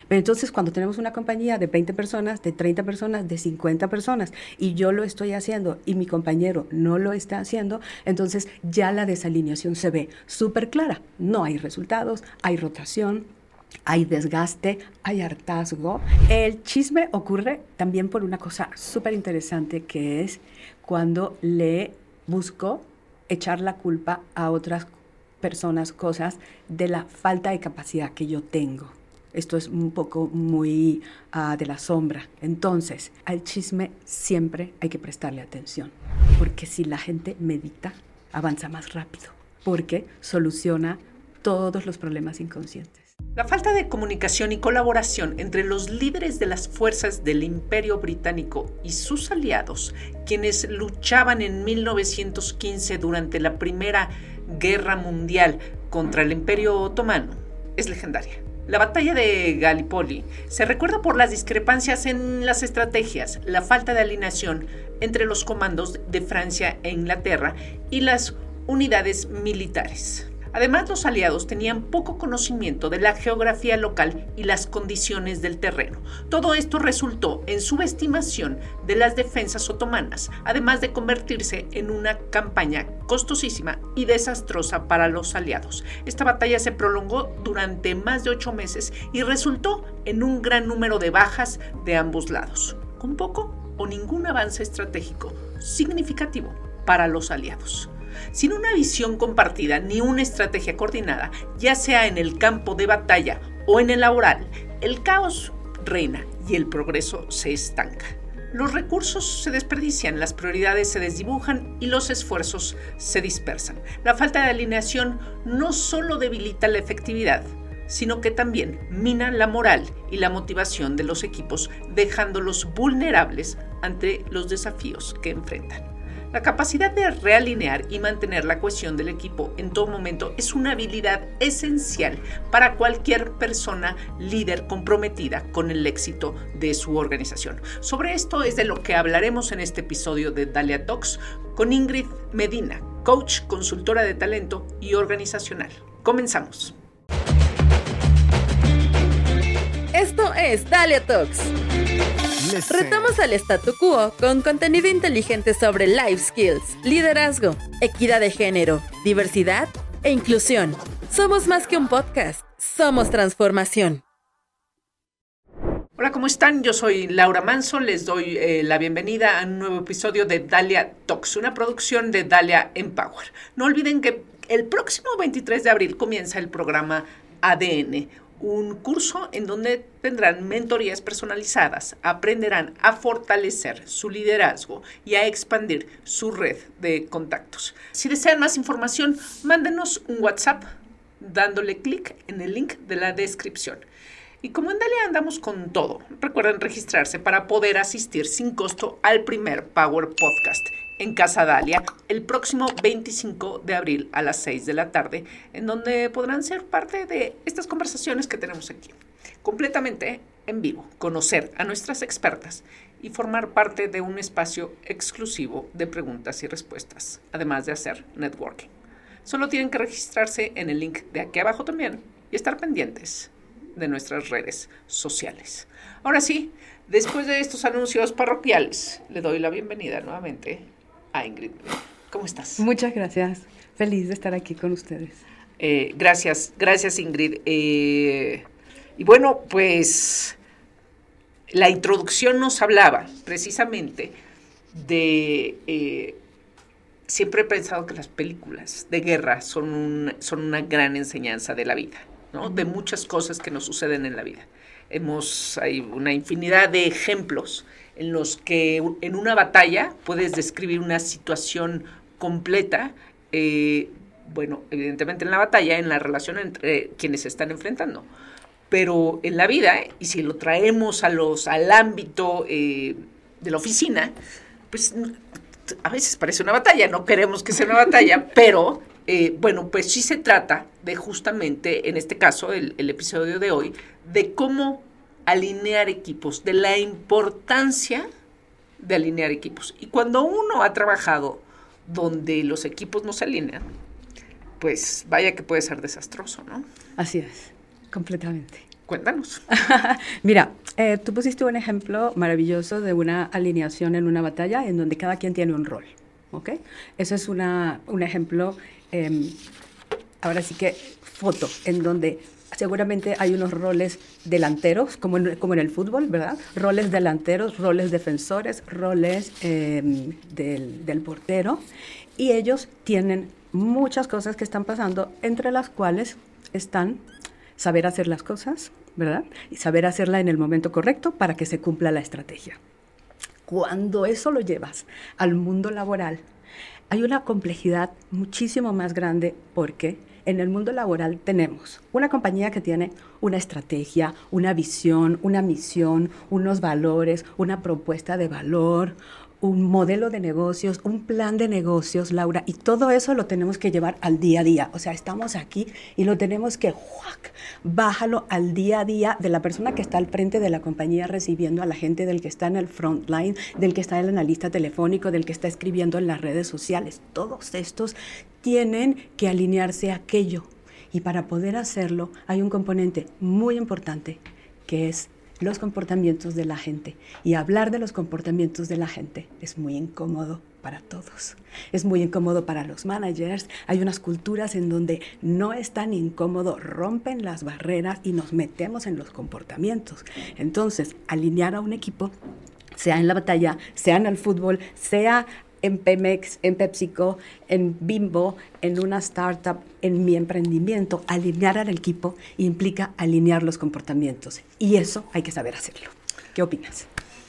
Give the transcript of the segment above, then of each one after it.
Pero entonces cuando tenemos una compañía de 20 personas, de 30 personas, de 50 personas, y yo lo estoy haciendo y mi compañero no lo está haciendo, entonces ya la desalineación se ve súper clara. No hay resultados, hay rotación, hay desgaste, hay hartazgo. El chisme ocurre también por una cosa súper interesante, que es cuando le busco echar la culpa a otras personas, cosas, de la falta de capacidad que yo tengo. Esto es un poco muy de la sombra. Entonces, al chisme siempre hay que prestarle atención, porque si la gente medita, avanza más rápido, porque soluciona todos los problemas inconscientes. La falta de comunicación y colaboración entre los líderes de las fuerzas del Imperio Británico y sus aliados, quienes luchaban en 1915 durante la Primera Guerra Mundial contra el Imperio Otomano, es legendaria. La batalla de Gallipoli se recuerda por las discrepancias en las estrategias, la falta de alineación entre los comandos de Francia e Inglaterra y las unidades militares. Además, los aliados tenían poco conocimiento de la geografía local y las condiciones del terreno. Todo esto resultó en subestimación de las defensas otomanas, además de convertirse en una campaña costosísima y desastrosa para los aliados. Esta batalla se prolongó durante más de 8 meses y resultó en un gran número de bajas de ambos lados, con poco o ningún avance estratégico significativo para los aliados. Sin una visión compartida ni una estrategia coordinada, ya sea en el campo de batalla o en el laboral, el caos reina y el progreso se estanca. Los recursos se desperdician, las prioridades se desdibujan y los esfuerzos se dispersan. La falta de alineación no solo debilita la efectividad, sino que también mina la moral y la motivación de los equipos, dejándolos vulnerables ante los desafíos que enfrentan. La capacidad de realinear y mantener la cohesión del equipo en todo momento es una habilidad esencial para cualquier persona líder comprometida con el éxito de su organización. Sobre esto es de lo que hablaremos en este episodio de Dalia Talks con Ingrid Medina, coach, consultora de talento y organizacional. Comenzamos. Esto es Dalia Talks. Retamos al statu quo con contenido inteligente sobre life skills, liderazgo, equidad de género, diversidad e inclusión. Somos más que un podcast, somos transformación. Hola, ¿cómo están? Yo soy Laura Manso, les doy la bienvenida a un nuevo episodio de Dalia Talks, una producción de Dalia Empower. No olviden que el próximo 23 de abril comienza el programa ADN, un curso en donde tendrán mentorías personalizadas, aprenderán a fortalecer su liderazgo y a expandir su red de contactos. Si desean más información, mándenos un WhatsApp dándole clic en el link de la descripción. Y como en Dalia andamos con todo, recuerden registrarse para poder asistir sin costo al primer Power Podcast en Casa Dalia el próximo 25 de abril a las 6 de la tarde, en donde podrán ser parte de estas conversaciones que tenemos aquí, completamente en vivo, conocer a nuestras expertas y formar parte de un espacio exclusivo de preguntas y respuestas, además de hacer networking. Solo tienen que registrarse en el link de aquí abajo también y estar pendientes de nuestras redes sociales. Ahora sí, después de estos anuncios parroquiales, le doy la bienvenida nuevamente a Ingrid. ¿Cómo estás? Muchas gracias. Feliz de estar aquí con ustedes. Gracias Ingrid. Y bueno, pues la introducción nos hablaba precisamente de... siempre he pensado que las películas de guerra son una gran enseñanza de la vida, ¿no? De muchas cosas que nos suceden en la vida. Hay una infinidad de ejemplos en los que en una batalla puedes describir una situación completa, evidentemente en la batalla, en la relación entre quienes se están enfrentando, pero en la vida, y si lo traemos al ámbito de la oficina, pues a veces parece una batalla, no queremos que sea una batalla, pero pues sí se trata de justamente, en este caso, el episodio de hoy, de cómo alinear equipos, de la importancia de alinear equipos. Y cuando uno ha trabajado donde los equipos no se alinean, pues vaya que puede ser desastroso, ¿no? Así es, completamente. Cuéntanos. Mira, tú pusiste un ejemplo maravilloso de una alineación en una batalla en donde cada quien tiene un rol, ¿ok? Eso es un ejemplo, ahora sí que foto, en donde seguramente hay unos roles delanteros, como en el fútbol, ¿verdad? Roles delanteros, roles defensores, roles del portero, y ellos tienen muchas cosas que están pasando, entre las cuales están saber hacer las cosas, ¿verdad? Y saber hacerla en el momento correcto para que se cumpla la estrategia. Cuando eso lo llevas al mundo laboral, hay una complejidad muchísimo más grande porque en el mundo laboral tenemos una compañía que tiene una estrategia, una visión, una misión, unos valores, una propuesta de valor, un modelo de negocios, un plan de negocios, Laura, y todo eso lo tenemos que llevar al día a día. O sea, estamos aquí y lo tenemos que bájalo al día a día de la persona que está al frente de la compañía recibiendo a la gente, del que está en el front line, del que está en el analista telefónico, del que está escribiendo en las redes sociales. Todos estos tienen que alinearse a aquello. Y para poder hacerlo hay un componente muy importante que es los comportamientos de la gente. Y hablar de los comportamientos de la gente es muy incómodo para todos. Es muy incómodo para los managers. Hay unas culturas en donde no es tan incómodo, rompen las barreras y nos metemos en los comportamientos. Entonces, alinear a un equipo, sea en la batalla, sea en el fútbol, sea en Pemex, en PepsiCo, en Bimbo, en una startup, en mi emprendimiento, alinear al equipo implica alinear los comportamientos. Y eso hay que saber hacerlo. ¿Qué opinas?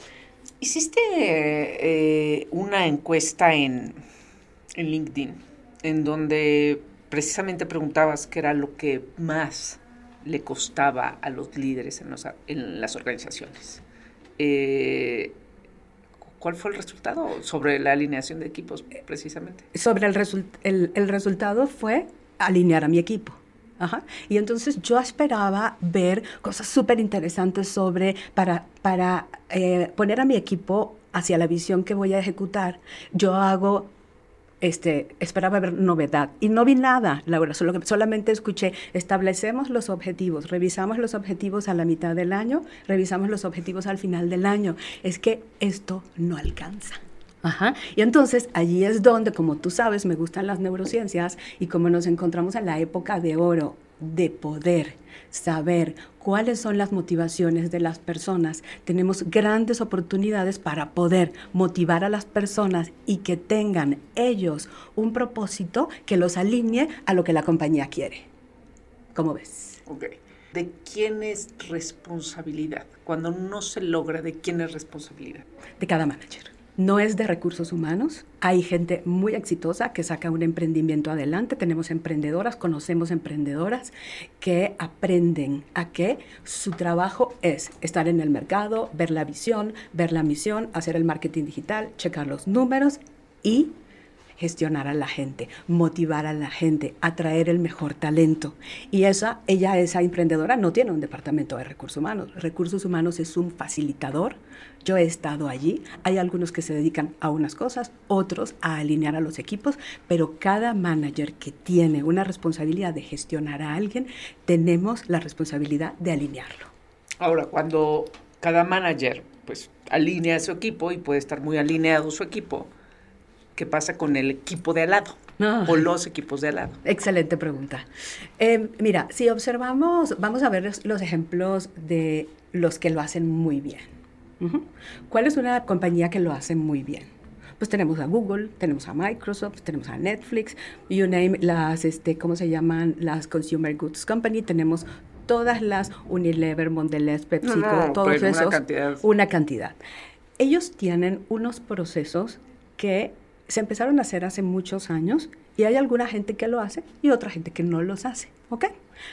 Hiciste una encuesta en LinkedIn, en donde precisamente preguntabas qué era lo que más le costaba a los líderes en las organizaciones. ¿Cuál fue el resultado sobre la alineación de equipos, precisamente? Sobre el resultado fue alinear a mi equipo. Ajá. Y entonces yo esperaba ver cosas súper interesantes para poner a mi equipo hacia la visión que voy a ejecutar. Esperaba ver novedad y no vi nada, Laura, solamente escuché, establecemos los objetivos, revisamos los objetivos a la mitad del año, revisamos los objetivos al final del año. Es que esto no alcanza. Ajá. Y entonces allí es donde, como tú sabes, me gustan las neurociencias y como nos encontramos en la época de oro de poder saber cuáles son las motivaciones de las personas, tenemos grandes oportunidades para poder motivar a las personas y que tengan ellos un propósito que los alinee a lo que la compañía quiere. ¿Cómo ves? Ok. ¿De quién es responsabilidad? Cuando no se logra, ¿de quién es responsabilidad? De cada manager. No es de recursos humanos. Hay gente muy exitosa que saca un emprendimiento adelante. Tenemos emprendedoras, conocemos emprendedoras que aprenden a que su trabajo es estar en el mercado, ver la visión, ver la misión, hacer el marketing digital, checar los números y gestionar a la gente, motivar a la gente, atraer el mejor talento. Y esa emprendedora no tiene un departamento de recursos humanos. Recursos humanos es un facilitador. Yo he estado allí. Hay algunos que se dedican a unas cosas, otros a alinear a los equipos, pero cada manager que tiene una responsabilidad de gestionar a alguien, tenemos la responsabilidad de alinearlo. Ahora, cuando cada manager pues alinea a su equipo y puede estar muy alineado su equipo, ¿qué pasa con el equipo de al lado? O los equipos de al lado. Excelente pregunta. Mira, si observamos, vamos a ver los ejemplos de los que lo hacen muy bien. ¿Cuál es una compañía que lo hace muy bien? Pues tenemos a Google, tenemos a Microsoft, tenemos a Netflix, you name, ¿cómo se llaman? Las Consumer Goods Company, tenemos todas las Unilever, Mondelez, PepsiCo, todos esos. Una cantidad. Ellos tienen unos procesos que se empezaron a hacer hace muchos años y hay alguna gente que lo hace y otra gente que no los hace, ¿ok?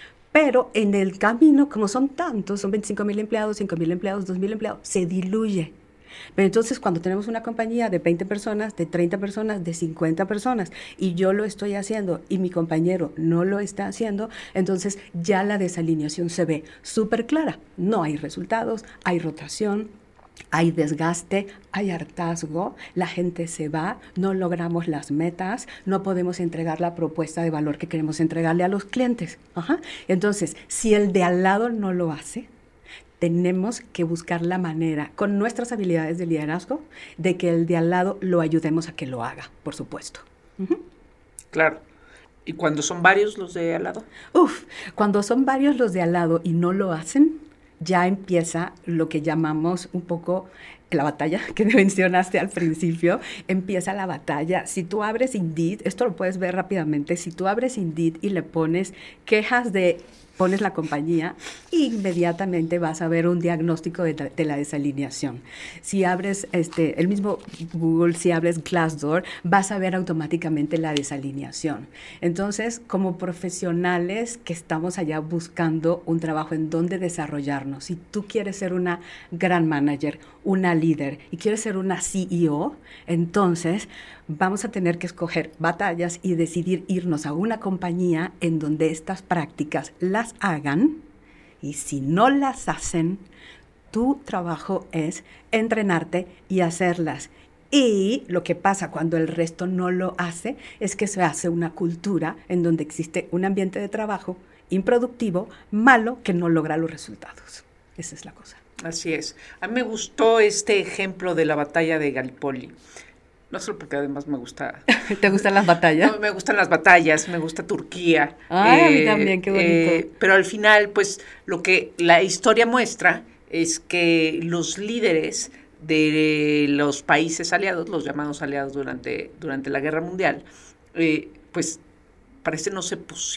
Pero en el camino, como son tantos, son 25,000 empleados, 5,000 empleados, 2,000 empleados, se diluye. Pero entonces cuando tenemos una compañía de 20 personas, de 30 personas, de 50 personas y yo lo estoy haciendo y mi compañero no lo está haciendo, entonces ya la desalineación se ve súper clara. No hay resultados, hay rotación. hay desgaste, hay hartazgo, la gente se va, no logramos las metas, no podemos entregar la propuesta de valor que queremos entregarle a los clientes. Ajá. Entonces, si el de al lado no lo hace, tenemos que buscar la manera, con nuestras habilidades de liderazgo, de que el de al lado lo ayudemos a que lo haga, por supuesto. Uh-huh. Claro. ¿Y cuando son varios los de al lado? Cuando son varios los de al lado y no lo hacen, ya empieza lo que llamamos un poco la batalla que mencionaste al principio. Empieza la batalla. Si tú abres Indeed, esto lo puedes ver rápidamente, si tú abres Indeed y le pones quejas pones la compañía, inmediatamente vas a ver un diagnóstico de la desalineación. Si abres el mismo Google, si abres Glassdoor, vas a ver automáticamente la desalineación. Entonces, como profesionales que estamos allá buscando un trabajo en donde desarrollarnos, si tú quieres ser una gran manager, una líder y quieres ser una CEO, entonces vamos a tener que escoger batallas y decidir irnos a una compañía en donde estas prácticas las hagan, y si no las hacen, tu trabajo es entrenarte y hacerlas. Y lo que pasa cuando el resto no lo hace es que se hace una cultura en donde existe un ambiente de trabajo improductivo, malo, que no logra los resultados. Esa es la cosa. Así es. A mí me gustó este ejemplo de la batalla de Gallipoli. No solo porque además me gusta... ¿Te gustan las batallas? No, me gustan las batallas, me gusta Turquía. Ay, a mí también, qué bonito. Pero al final, pues, lo que la historia muestra es que los líderes de los países aliados, los llamados aliados durante la Guerra Mundial, pues, parece no se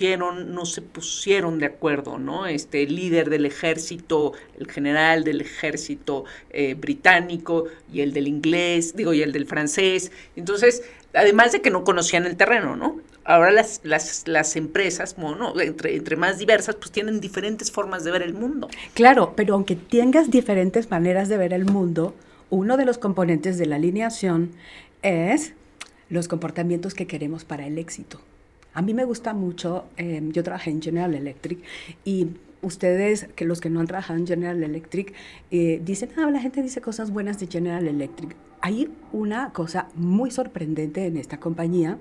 pusieron de acuerdo, ¿no? El líder del ejército, el general del ejército británico y el del inglés, y el del francés. Entonces, además de que no conocían el terreno, ¿no? Ahora las empresas, bueno, entre más diversas, pues tienen diferentes formas de ver el mundo. Claro, pero aunque tengas diferentes maneras de ver el mundo, uno de los componentes de la alineación es los comportamientos que queremos para el éxito. A mí me gusta mucho, yo trabajé en General Electric y ustedes, que los que no han trabajado en General Electric, dicen, la gente dice cosas buenas de General Electric. Hay una cosa muy sorprendente en esta compañía,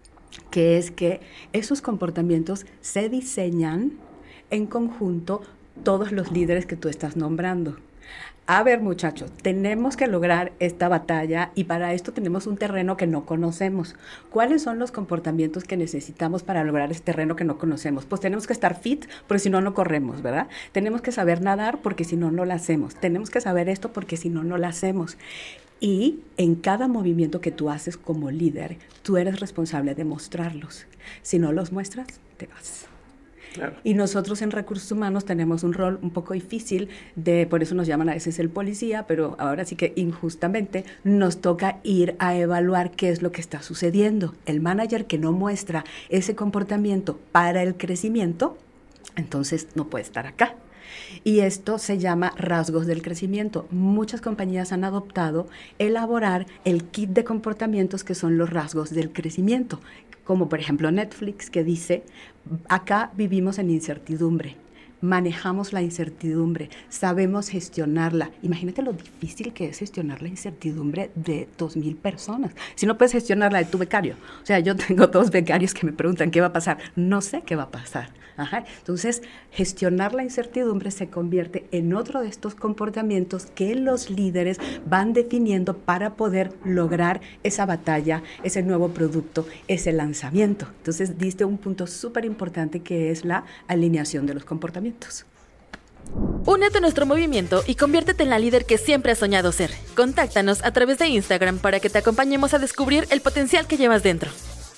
que es que esos comportamientos se diseñan en conjunto todos los líderes que tú estás nombrando. A ver, muchachos, tenemos que lograr esta batalla y para esto tenemos un terreno que no conocemos. ¿Cuáles son los comportamientos que necesitamos para lograr este terreno que no conocemos? Pues tenemos que estar fit, porque si no, no corremos, ¿verdad? Tenemos que saber nadar, porque si no, no lo hacemos. Tenemos que saber esto, porque si no, no lo hacemos. Y en cada movimiento que tú haces como líder, tú eres responsable de mostrarlos. Si no los muestras, te vas. Claro. Y nosotros en recursos humanos tenemos un rol un poco difícil, por eso nos llaman a veces el policía, pero ahora sí que injustamente nos toca ir a evaluar qué es lo que está sucediendo. El manager que no muestra ese comportamiento para el crecimiento, entonces no puede estar acá. Y esto se llama rasgos del crecimiento. Muchas compañías han adoptado elaborar el kit de comportamientos que son los rasgos del crecimiento, como por ejemplo Netflix, que dice, acá vivimos en incertidumbre, manejamos la incertidumbre, sabemos gestionarla. Imagínate lo difícil que es gestionar la incertidumbre de 2,000 personas. Si no puedes gestionar la de tu becario. O sea, yo tengo 2 becarios que me preguntan qué va a pasar. No sé qué va a pasar. Ajá. Entonces, gestionar la incertidumbre se convierte en otro de estos comportamientos que los líderes van definiendo para poder lograr esa batalla, ese nuevo producto, ese lanzamiento. Entonces, diste un punto súper importante que es la alineación de los comportamientos. Únete a nuestro movimiento y conviértete en la líder que siempre has soñado ser. Contáctanos a través de Instagram para que te acompañemos a descubrir el potencial que llevas dentro.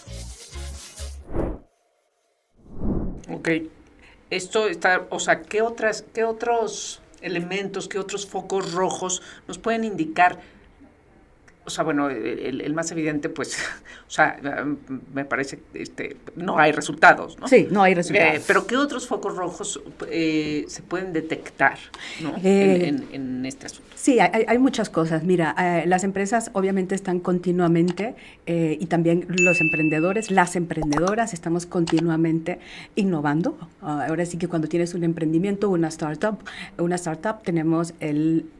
Ok, esto está, o sea, ¿qué otros elementos, qué otros focos rojos nos pueden indicar? O sea, bueno, el más evidente, pues, o sea, me parece, no hay resultados, ¿no? Sí, no hay resultados. Pero ¿qué otros focos rojos se pueden detectar, ¿no? En este asunto? Sí, hay muchas cosas. Mira, las empresas obviamente están continuamente, y también los emprendedores, las emprendedoras, estamos continuamente innovando. Ahora sí que cuando tienes un emprendimiento, una startup, tenemos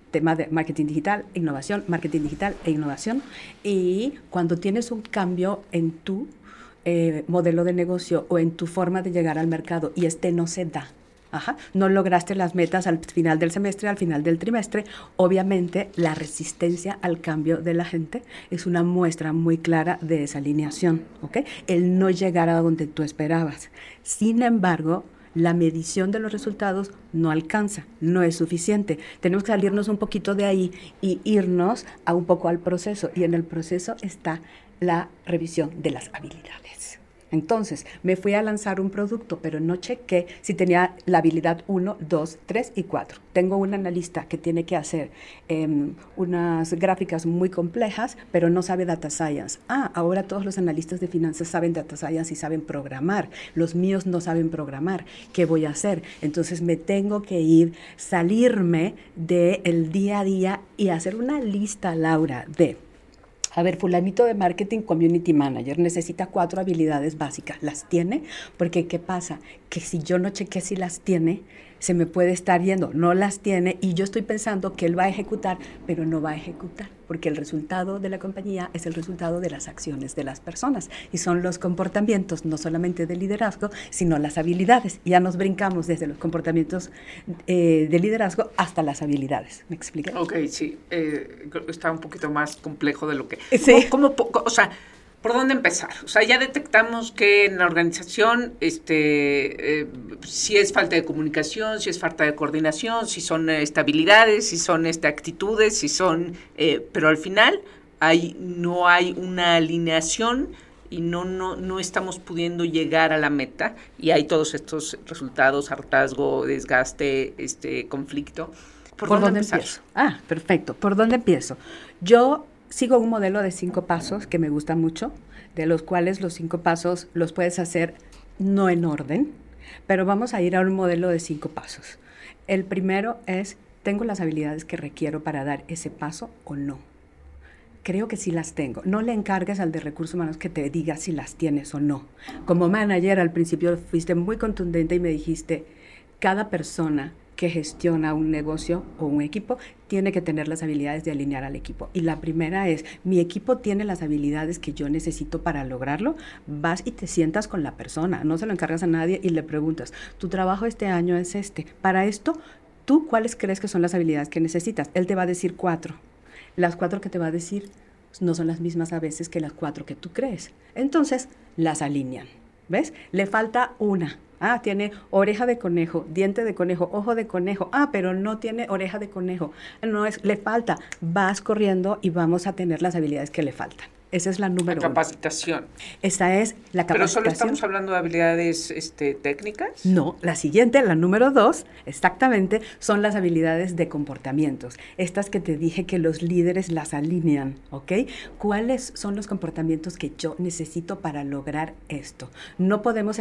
tema de marketing digital, innovación, marketing digital e innovación. Y cuando tienes un cambio en tu modelo de negocio o en tu forma de llegar al mercado y no se da, no lograste las metas al final del semestre, al final del trimestre, obviamente la resistencia al cambio de la gente es una muestra muy clara de esa alineación, ¿ok? El no llegar a donde tú esperabas. Sin embargo, la medición de los resultados no alcanza, no es suficiente. Tenemos que salirnos un poquito de ahí y irnos a un poco al proceso. Y en el proceso está la revisión de las habilidades. Entonces, me fui a lanzar un producto, pero no chequé si tenía la habilidad 1, 2, 3 y 4. Tengo un analista que tiene que hacer unas gráficas muy complejas, pero no sabe data science. Ahora todos los analistas de finanzas saben data science y saben programar. Los míos no saben programar. ¿Qué voy a hacer? Entonces, me tengo que salirme del día a día y hacer una lista, Laura, a ver, fulanito de marketing, community manager, necesita 4 habilidades básicas. ¿Las tiene? Porque, ¿qué pasa? Que si yo no chequé si las tiene, se me puede estar yendo. No las tiene y yo estoy pensando que él va a ejecutar, pero no va a ejecutar. Porque el resultado de la compañía es el resultado de las acciones de las personas. Y son los comportamientos, no solamente de liderazgo, sino las habilidades. Ya nos brincamos desde los comportamientos de liderazgo hasta las habilidades. ¿Me explica? Ok, sí. Está un poquito más complejo de lo que... Sí. O sea, ¿por dónde empezar? O sea, ya detectamos que en la organización si es falta de comunicación, si es falta de coordinación, si son habilidades, si son actitudes, si son... pero al final no hay una alineación y no estamos pudiendo llegar a la meta y hay todos estos resultados, hartazgo, desgaste, conflicto. ¿Por dónde empiezo? Perfecto. ¿Por dónde empiezo? Yo sigo un modelo de 5 pasos que me gusta mucho, de los cuales los 5 pasos los puedes hacer no en orden, pero vamos a ir a un modelo de 5 pasos. El primero es, ¿tengo las habilidades que requiero para dar ese paso o no? Creo que sí las tengo. No le encargues al de recursos humanos que te diga si las tienes o no. Como manager, al principio fuiste muy contundente y me dijiste, cada persona que gestiona un negocio o un equipo tiene que tener las habilidades de alinear al equipo. Y la primera es, mi equipo tiene las habilidades que yo necesito para lograrlo. Vas y te sientas con la persona, no se lo encargas a nadie y le preguntas, tu trabajo este año es para esto, ¿tú cuáles crees que son las habilidades que necesitas? Él te va a decir 4. Las 4 que te va a decir no son las mismas a veces que las 4 que tú crees. Entonces, las alinean. ¿Ves? Le falta una. Tiene oreja de conejo, diente de conejo, ojo de conejo. Pero no tiene oreja de conejo. Le falta. Vas corriendo y vamos a tener las habilidades que le faltan. Esa es la número 1. Capacitación. Esa es la capacitación. ¿Pero solo estamos hablando de habilidades técnicas? No, la siguiente, la número 2, exactamente, son las habilidades de comportamientos. Estas que te dije que los líderes las alinean, ¿ok? ¿Cuáles son los comportamientos que yo necesito para lograr esto? No podemos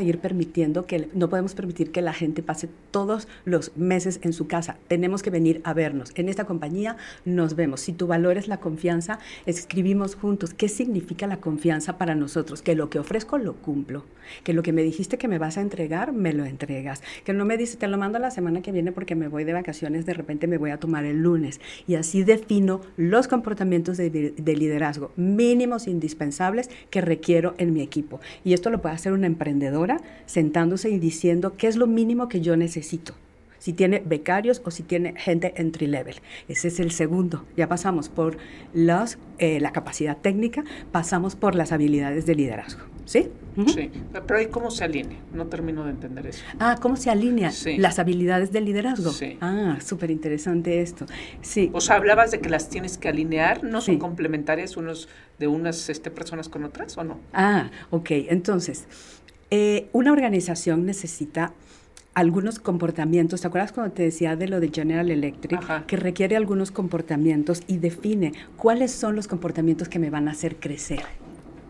permitir que la gente pase todos los meses en su casa. Tenemos que venir a vernos. En esta compañía nos vemos. Si tu valor es la confianza, escribimos juntos. ¿Qué significa la confianza para nosotros? Que lo que ofrezco lo cumplo, que lo que me dijiste que me vas a entregar, me lo entregas, que no me dices, te lo mando la semana que viene porque me voy de vacaciones, de repente me voy a tomar el lunes. Y así defino los comportamientos de liderazgo mínimos indispensables que requiero en mi equipo. Y esto lo puede hacer una emprendedora sentándose y diciendo qué es lo mínimo que yo necesito. Si tiene becarios o si tiene gente entry level. Ese es el segundo. Ya pasamos por la capacidad técnica, pasamos por las habilidades de liderazgo. ¿Sí? Uh-huh. Sí, pero ¿y cómo se alinea? No termino de entender eso. ¿Cómo se alinean las habilidades de liderazgo? Sí. Súper interesante esto. Sí. O sea, hablabas de que las tienes que alinear, ¿no son complementarias de unas personas con otras o no? Ok. Entonces, una organización necesita algunos comportamientos. ¿Te acuerdas cuando te decía de lo de General Electric? Ajá. Que requiere algunos comportamientos y define cuáles son los comportamientos que me van a hacer crecer.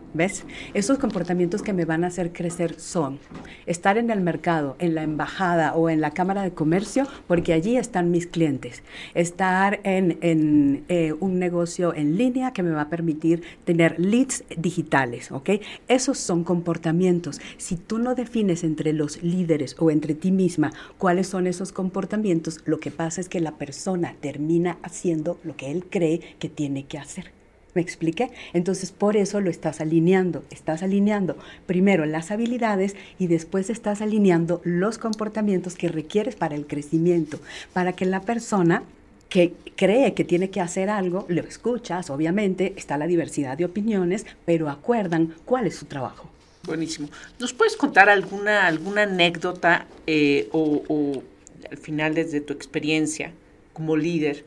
¿Ves? Esos comportamientos que me van a hacer crecer son estar en el mercado, en la embajada o en la Cámara de Comercio, porque allí están mis clientes. Estar en un negocio en línea que me va a permitir tener leads digitales, ¿ok? Esos son comportamientos. Si tú no defines entre los líderes o entre ti misma cuáles son esos comportamientos, lo que pasa es que la persona termina haciendo lo que él cree que tiene que hacer. ¿Me expliqué? Entonces, por eso lo estás alineando. Estás alineando primero las habilidades y después estás alineando los comportamientos que requieres para el crecimiento, para que la persona que cree que tiene que hacer algo, lo escuchas, obviamente, está la diversidad de opiniones, pero acuerdan cuál es su trabajo. Buenísimo. ¿Nos puedes contar alguna anécdota o al final desde tu experiencia como líder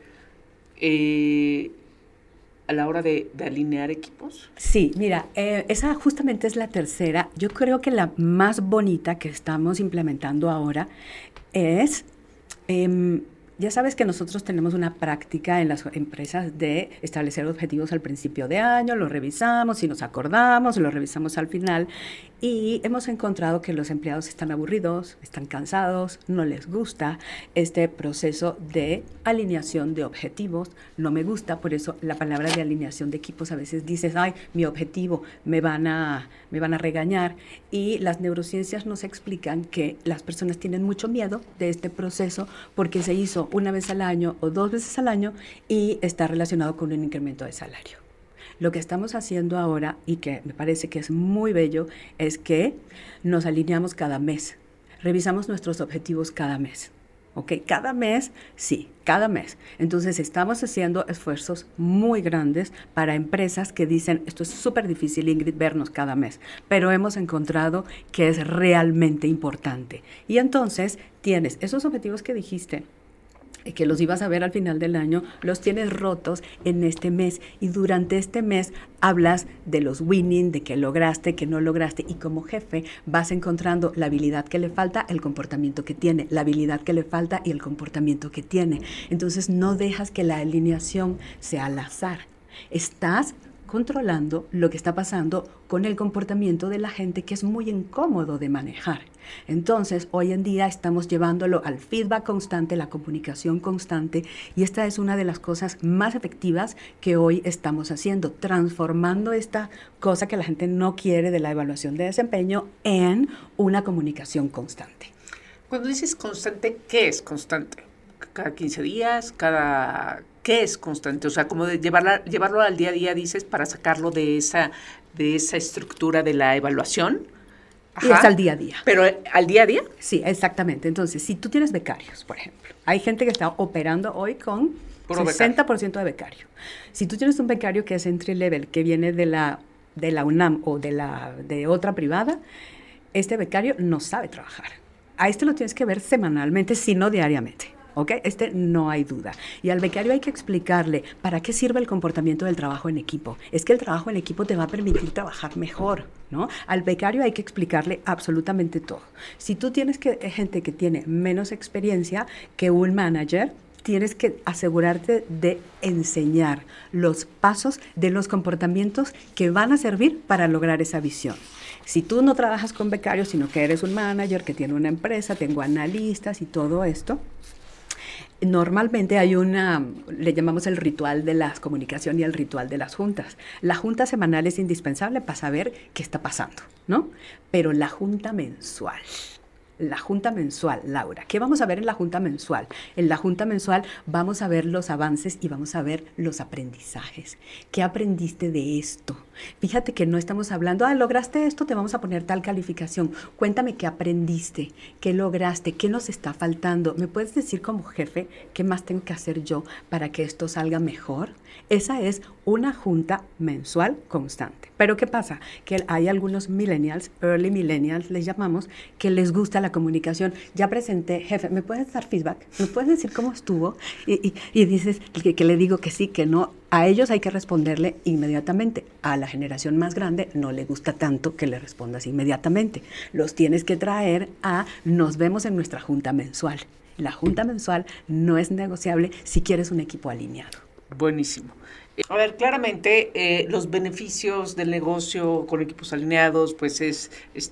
a la hora de alinear equipos? Sí, mira, esa justamente es la tercera. Yo creo que la más bonita que estamos implementando ahora es, ya sabes que nosotros tenemos una práctica en las empresas de establecer objetivos al principio de año, los revisamos y nos acordamos, los revisamos al final y hemos encontrado que los empleados están aburridos, están cansados, no les gusta este proceso de alineación de objetivos, no me gusta, por eso la palabra de alineación de equipos a veces dices, ay, mi objetivo, me van a regañar, y las neurociencias nos explican que las personas tienen mucho miedo de este proceso porque se hizo una vez al año o 2 veces al año y está relacionado con un incremento de salario. Lo que estamos haciendo ahora, y que me parece que es muy bello, es que nos alineamos cada mes, revisamos nuestros objetivos cada mes. ¿Ok? Cada mes, sí, cada mes. Entonces estamos haciendo esfuerzos muy grandes para empresas que dicen, esto es súper difícil, Ingrid, vernos cada mes, pero hemos encontrado que es realmente importante. Y entonces tienes esos objetivos que dijiste, que los ibas a ver al final del año, los tienes rotos en este mes y durante este mes hablas de los winning, de que lograste, que no lograste, y como jefe vas encontrando la habilidad que le falta, el comportamiento que tiene, la habilidad que le falta y el comportamiento que tiene. Entonces no dejas que la alineación sea al azar. Estás controlando lo que está pasando con el comportamiento de la gente, que es muy incómodo de manejar. Entonces, hoy en día estamos llevándolo al feedback constante, la comunicación constante, y esta es una de las cosas más efectivas que hoy estamos haciendo, transformando esta cosa que la gente no quiere de la evaluación de desempeño en una comunicación constante. Cuando dices constante, ¿qué es constante? ¿Cada 15 días? ¿Qué es constante? O sea, como de llevarlo al día a día, dices, para sacarlo de esa estructura de la evaluación. Ajá. Y es al día a día. ¿Pero al día a día? Sí, exactamente. Entonces, si tú tienes becarios, por ejemplo, hay gente que está operando hoy con puro 60% de becario. Si tú tienes un becario que es entry level, que viene de la UNAM o de otra privada, este becario no sabe trabajar. A este lo tienes que ver semanalmente, si no diariamente. ¿Ok? No hay duda. Y al becario hay que explicarle para qué sirve el comportamiento del trabajo en equipo. Es que el trabajo en equipo te va a permitir trabajar mejor, ¿no? Al becario hay que explicarle absolutamente todo. Si tú tienes gente que tiene menos experiencia que un manager, tienes que asegurarte de enseñar los pasos de los comportamientos que van a servir para lograr esa visión. Si tú no trabajas con becarios, sino que eres un manager que tiene una empresa, tengo analistas y todo esto, normalmente hay le llamamos el ritual de la comunicación y el ritual de las juntas. La junta semanal es indispensable para saber qué está pasando, ¿no? Pero la junta mensual, Laura, ¿qué vamos a ver en la junta mensual? En la junta mensual vamos a ver los avances y vamos a ver los aprendizajes. ¿Qué aprendiste de esto? Fíjate que no estamos hablando, lograste esto, te vamos a poner tal calificación. Cuéntame qué aprendiste, qué lograste, qué nos está faltando. ¿Me puedes decir como jefe qué más tengo que hacer yo para que esto salga mejor? Esa es una junta mensual constante. Pero ¿qué pasa? Que hay algunos millennials, early millennials les llamamos, que les gusta la comunicación. Ya presenté, jefe, ¿me puedes dar feedback? ¿Me puedes decir cómo estuvo? Y dices que le digo que sí, que no. A ellos hay que responderle inmediatamente. A la generación más grande no le gusta tanto que le respondas inmediatamente. Los tienes que traer nos vemos en nuestra junta mensual. La junta mensual no es negociable si quieres un equipo alineado. Buenísimo. A ver, claramente los beneficios del negocio con equipos alineados, pues es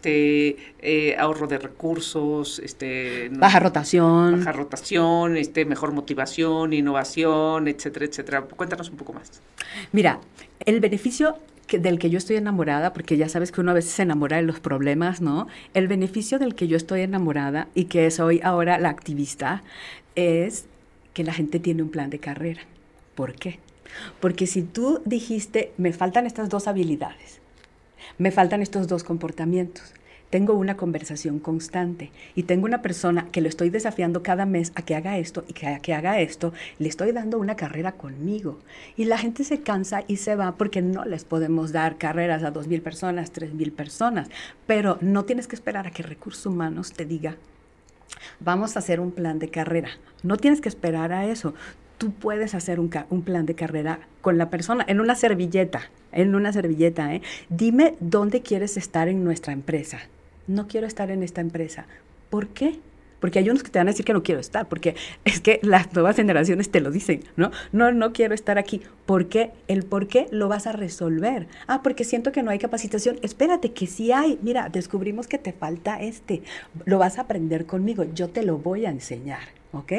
ahorro de recursos, baja rotación, mejor motivación, innovación, etcétera, etcétera. Cuéntanos un poco más. Mira, el beneficio del que yo estoy enamorada, porque ya sabes que uno a veces se enamora de los problemas, ¿no? El beneficio del que yo estoy enamorada y que soy ahora la activista es que la gente tiene un plan de carrera. ¿Por qué? Porque si tú dijiste, me faltan estas 2 habilidades, me faltan estos 2 comportamientos, tengo una conversación constante y tengo una persona que lo estoy desafiando cada mes a que haga esto y que haga esto, le estoy dando una carrera conmigo. Y la gente se cansa y se va porque no les podemos dar carreras a 2,000 personas, 3,000 personas, pero no tienes que esperar a que Recursos Humanos te diga, vamos a hacer un plan de carrera. No tienes que esperar a eso. Tú puedes hacer un plan de carrera con la persona en una servilleta, ¿eh? Dime dónde quieres estar en nuestra empresa. No quiero estar en esta empresa. ¿Por qué? Porque hay unos que te van a decir que no quiero estar, porque es que las nuevas generaciones te lo dicen, ¿no? No quiero estar aquí. ¿Por qué? El por qué lo vas a resolver. Porque siento que no hay capacitación. Espérate, que sí hay. Mira, descubrimos que te falta lo vas a aprender conmigo. Yo te lo voy a enseñar. ¿Ok?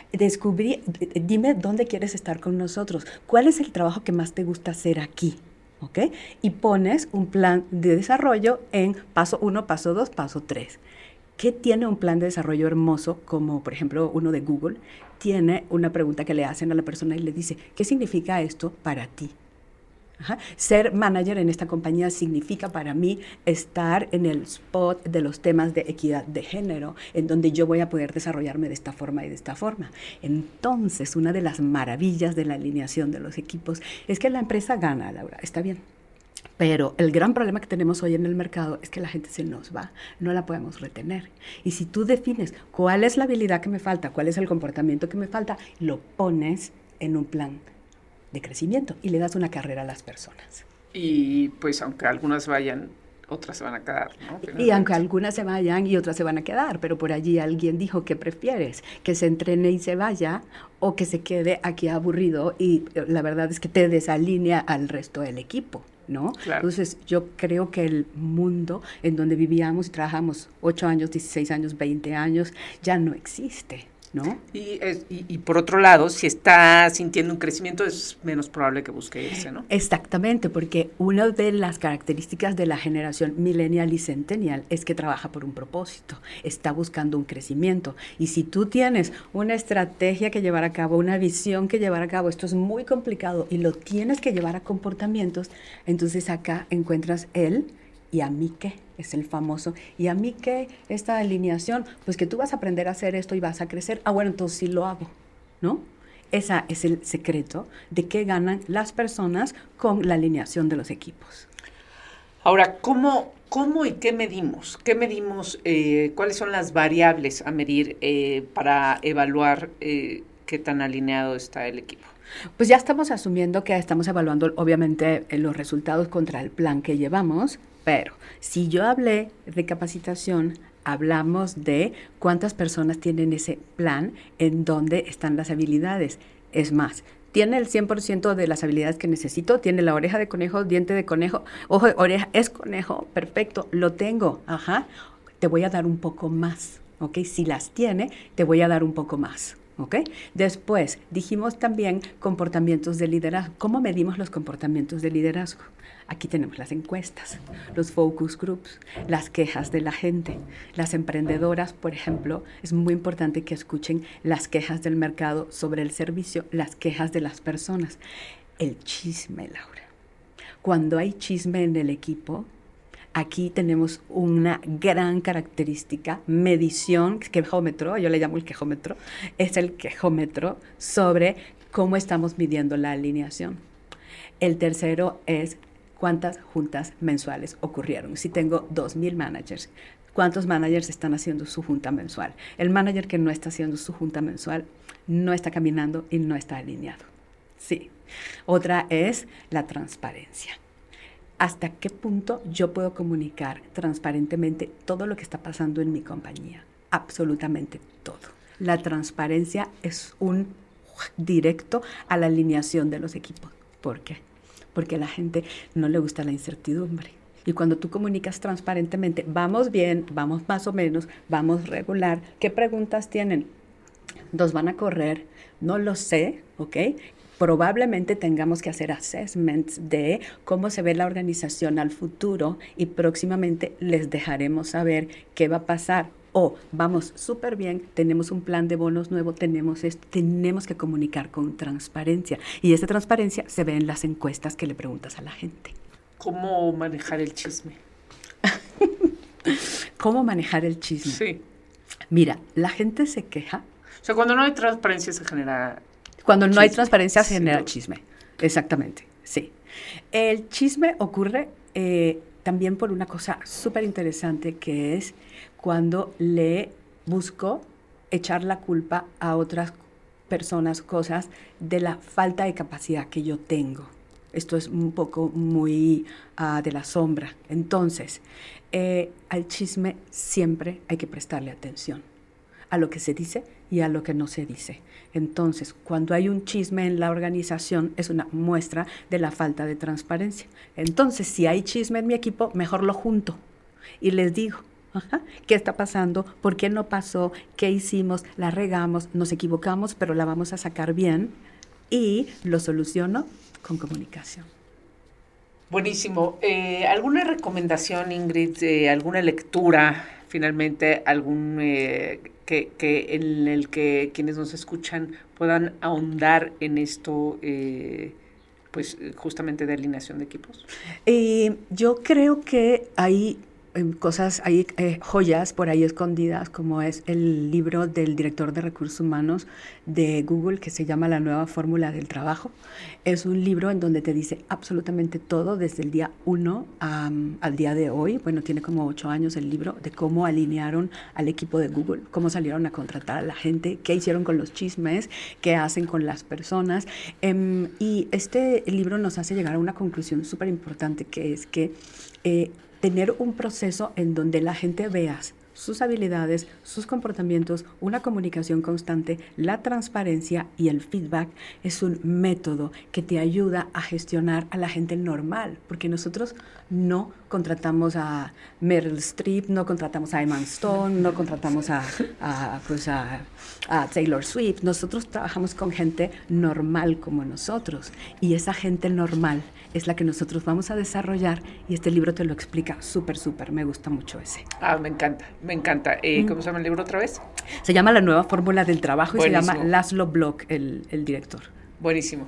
Dime dónde quieres estar con nosotros. ¿Cuál es el trabajo que más te gusta hacer aquí? ¿Ok? Y pones un plan de desarrollo en paso 1, paso 2, paso 3. ¿Qué tiene un plan de desarrollo hermoso? Como, por ejemplo, uno de Google, tiene una pregunta que le hacen a la persona y le dice, ¿qué significa esto para ti? Ser manager en esta compañía significa para mí estar en el spot de los temas de equidad de género, en donde yo voy a poder desarrollarme de esta forma y de esta forma. Entonces, una de las maravillas de la alineación de los equipos es que la empresa gana, Laura, está bien. Pero el gran problema que tenemos hoy en el mercado es que la gente se nos va, no la podemos retener. Y si tú defines cuál es la habilidad que me falta, cuál es el comportamiento que me falta, lo pones en un plan de crecimiento y le das una carrera a las personas. Y pues aunque algunas vayan, otras se van a quedar, ¿no? Y aunque algunas se vayan y otras se van a quedar, pero por allí alguien dijo, ¿qué prefieres? ¿Que se entrene y se vaya o que se quede aquí aburrido y la verdad es que te desalinea al resto del equipo? ¿No? Claro. Entonces yo creo que el mundo en donde vivíamos y trabajamos 8 años, 16 años, 20 años, ya no existe, ¿no? Y por otro lado, si está sintiendo un crecimiento, es menos probable que busque irse, ¿no? Exactamente, porque una de las características de la generación millennial y centennial es que trabaja por un propósito, está buscando un crecimiento. Y si tú tienes una estrategia que llevar a cabo, una visión que llevar a cabo, esto es muy complicado y lo tienes que llevar a comportamientos, entonces acá encuentras ¿y a mí qué? Es el famoso, ¿y a mí qué? Esta alineación, pues que tú vas a aprender a hacer esto y vas a crecer. Bueno, entonces sí lo hago, ¿no? Ese es el secreto de qué ganan las personas con la alineación de los equipos. Ahora, ¿cómo y qué medimos? ¿Qué medimos? ¿Cuáles son las variables a medir para evaluar qué tan alineado está el equipo? Pues ya estamos asumiendo que estamos evaluando, obviamente, los resultados contra el plan que llevamos, pero si yo hablé de capacitación, hablamos de cuántas personas tienen ese plan, en dónde están las habilidades. Es más, tiene el 100% de las habilidades que necesito, tiene la oreja de conejo, diente de conejo, ojo de oreja, es conejo, perfecto, lo tengo, te voy a dar un poco más, ¿ok? Si las tiene, te voy a dar un poco más. ¿Ok? Después, dijimos también comportamientos de liderazgo. ¿Cómo medimos los comportamientos de liderazgo? Aquí tenemos las encuestas, los focus groups, las quejas de la gente. Las emprendedoras, por ejemplo, es muy importante que escuchen las quejas del mercado sobre el servicio, las quejas de las personas. El chisme, Laura. Cuando hay chisme en el equipo, aquí tenemos una gran característica, medición, quejómetro, yo le llamo el quejómetro, es el quejómetro sobre cómo estamos midiendo la alineación. El tercero es cuántas juntas mensuales ocurrieron. Si tengo 2,000 managers, ¿cuántos managers están haciendo su junta mensual? El manager que no está haciendo su junta mensual no está caminando y no está alineado. Sí. Otra es la transparencia. ¿Hasta qué punto yo puedo comunicar transparentemente todo lo que está pasando en mi compañía? Absolutamente todo. La transparencia es un directo a la alineación de los equipos. ¿Por qué? Porque a la gente no le gusta la incertidumbre. Y cuando tú comunicas transparentemente, vamos bien, vamos más o menos, vamos regular, ¿qué preguntas tienen? ¿Nos van a correr? No lo sé, ¿ok? Probablemente tengamos que hacer assessments de cómo se ve la organización al futuro y próximamente les dejaremos saber qué va a pasar. O vamos súper bien, tenemos un plan de bonos nuevo, tenemos que comunicar con transparencia. Y esa transparencia se ve en las encuestas que le preguntas a la gente. ¿Cómo manejar el chisme? ¿Cómo manejar el chisme? Sí. Mira, la gente se queja. O sea, cuando no hay transparencia se genera... Cuando no chisme. hay transparencia se genera chisme. Exactamente, sí. El chisme ocurre también por una cosa súper interesante que es cuando le busco echar la culpa a otras personas, cosas de la falta de capacidad que yo tengo. Esto es un poco muy de la sombra. Entonces, al chisme siempre hay que prestarle atención a lo que se dice y a lo que no se dice. Entonces, cuando hay un chisme en la organización, es una muestra de la falta de transparencia. Entonces, si hay chisme en mi equipo, mejor lo junto y les digo, ¿qué está pasando? ¿Por qué no pasó? ¿Qué hicimos? La regamos, nos equivocamos, pero la vamos a sacar bien y lo soluciono con comunicación. Buenísimo. ¿Alguna recomendación, Ingrid, alguna lectura, finalmente, algún en el que quienes nos escuchan puedan ahondar en esto, pues justamente de alineación de equipos? Yo creo que hay cosas, hay joyas por ahí escondidas, como es el libro del director de recursos humanos de Google, que se llama La Nueva Fórmula del Trabajo. Es un libro en donde te dice absolutamente todo, desde el día 1 al día de hoy. Bueno, tiene como 8 años el libro, de cómo alinearon al equipo de Google, cómo salieron a contratar a la gente, qué hicieron con los chismes, qué hacen con las personas. Y este libro nos hace llegar a una conclusión súper importante, que es que tener un proceso en donde la gente vea sus habilidades, sus comportamientos, una comunicación constante, la transparencia y el feedback es un método que te ayuda a gestionar a la gente normal, porque nosotros no contratamos a Meryl Streep, no contratamos a Emma Stone, no contratamos a Taylor Swift. Nosotros trabajamos con gente normal como nosotros, y esa gente normal es la que nosotros vamos a desarrollar, y este libro te lo explica súper, me gusta mucho ese. Me encanta. ¿Cómo se llama el libro otra vez? Se llama La Nueva Fórmula del Trabajo. Buenísimo. Y se llama Laszlo Block, el director. Buenísimo.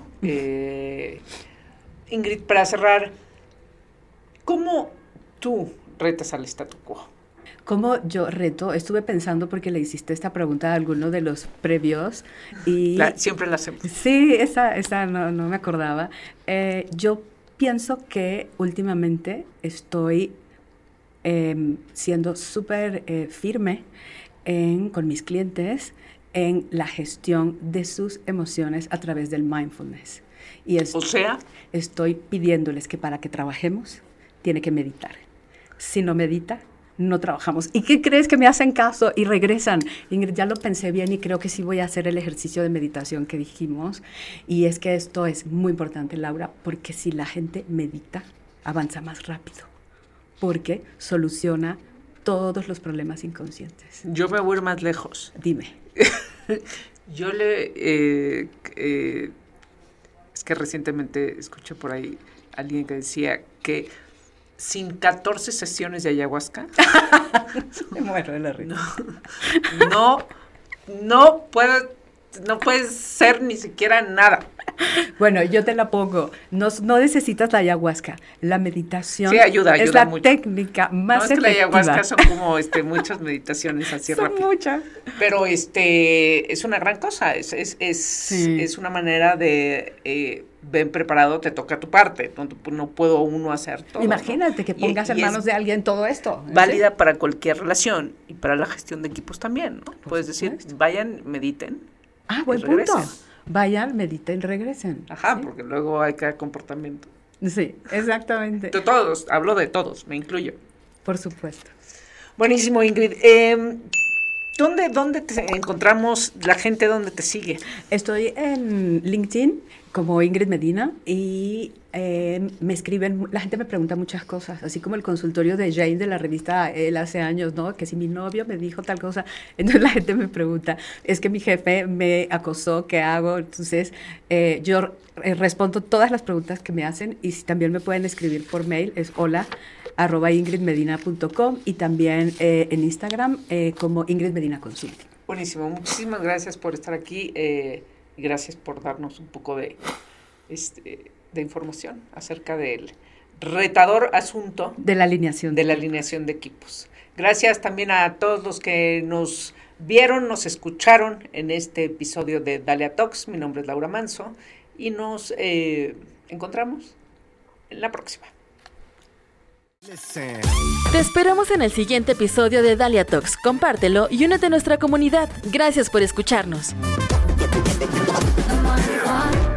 Ingrid, para cerrar, ¿cómo tú retas al statu quo? ¿Cómo yo reto? Estuve pensando, porque le hiciste esta pregunta a alguno de los previos. Y siempre la hacemos. Sí, esa no me acordaba. Yo pienso que últimamente estoy siendo súper firme con mis clientes en la gestión de sus emociones a través del mindfulness. Y estoy pidiéndoles que para que trabajemos, tiene que meditar. Si no medita, no trabajamos. ¿Y qué crees? Que me hacen caso y regresan. Ingrid, ya lo pensé bien y creo que sí voy a hacer el ejercicio de meditación que dijimos. Y es que esto es muy importante, Laura, porque si la gente medita, avanza más rápido, porque soluciona todos los problemas inconscientes. Yo me voy a ir más lejos. Dime. Yo es que recientemente escuché por ahí a alguien que decía que sin 14 sesiones de ayahuasca me muero de la risa. No puedes ser ni siquiera nada. Bueno, yo te la pongo. No necesitas la ayahuasca. La meditación sí, ayuda es la mucho. Técnica más efectiva. No, es que la ayahuasca son como muchas meditaciones así rápido. Son muchas. Pero es una gran cosa. Es una manera de ven preparado, te toca tu parte. No puedo uno hacer todo. Imagínate, ¿no? Que pongas en manos de alguien todo esto. Válida para cualquier relación y para la gestión de equipos también, ¿no? Puedes decir, vayan, mediten. Buen punto. Vayan, mediten, regresen. Ajá, ¿sí? Porque luego hay cada comportamiento. Sí, exactamente. De todos, hablo de todos, me incluyo. Por supuesto. Buenísimo, Ingrid. ¿Dónde te encontramos? La gente, ¿dónde te sigue? Estoy en LinkedIn como Ingrid Medina y me escriben, la gente me pregunta muchas cosas, así como el consultorio de Jane de la revista Elle hace años, ¿no? Que si mi novio me dijo tal cosa, entonces la gente me pregunta, es que mi jefe me acosó, ¿qué hago? Entonces yo respondo todas las preguntas que me hacen y si también me pueden escribir por mail, es hola@ingridmedina.com y también en Instagram como Ingrid Medina Consulting. Buenísimo, muchísimas gracias por estar aquí y gracias por darnos un poco de información acerca del retador asunto de la alineación de equipos. Gracias también a todos los que nos vieron, nos escucharon en este episodio de Dalia Talks. Mi nombre es Laura Manso y nos encontramos en la próxima. Te esperamos en el siguiente episodio de Dalia Talks. Compártelo y únete a nuestra comunidad. Gracias por escucharnos.